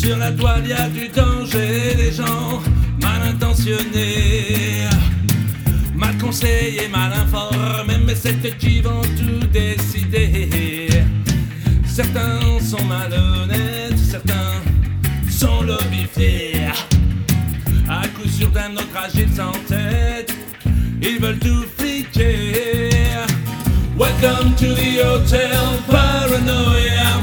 Sur la toile y a du danger, des gens mal intentionnés, mal conseillés, mal informés, mais c'est eux qui vont tout décider. Certains sont malhonnêtes, certains sont lobifiés. À coup sûr d'un autre agile sans tête, ils veulent tout fliquer. Welcome to the Hotel Paranoia.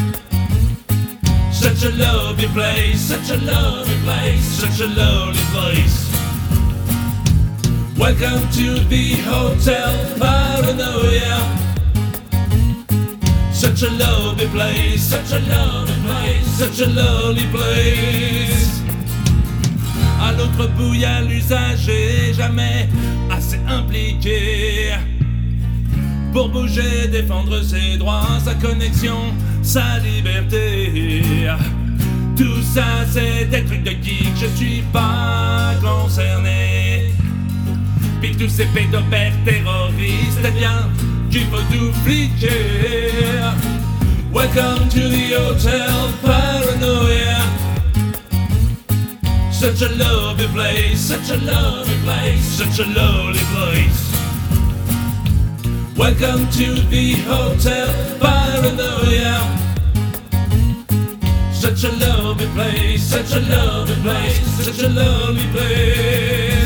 Such a lovely place, such a lovely place, such a lovely place. Welcome to the Hotel Paranoia. Such a lovely place, such a lovely place, such a lovely place. À l'autre bout y a l'usager, jamais assez impliqué pour bouger, défendre ses droits, sa connexion, sa liberté. Tout ça c'est des trucs de geek, je suis pas concerné. Puis tous ces pédopères terroristes, eh bien, qu'il faut tout fliquer. Welcome to the Hotel Paranoia. Such a lovely place, such a lovely place, such a lovely place. Welcome to the Hotel Paranoia. Such a lovely place, such a lovely place, such a lovely place.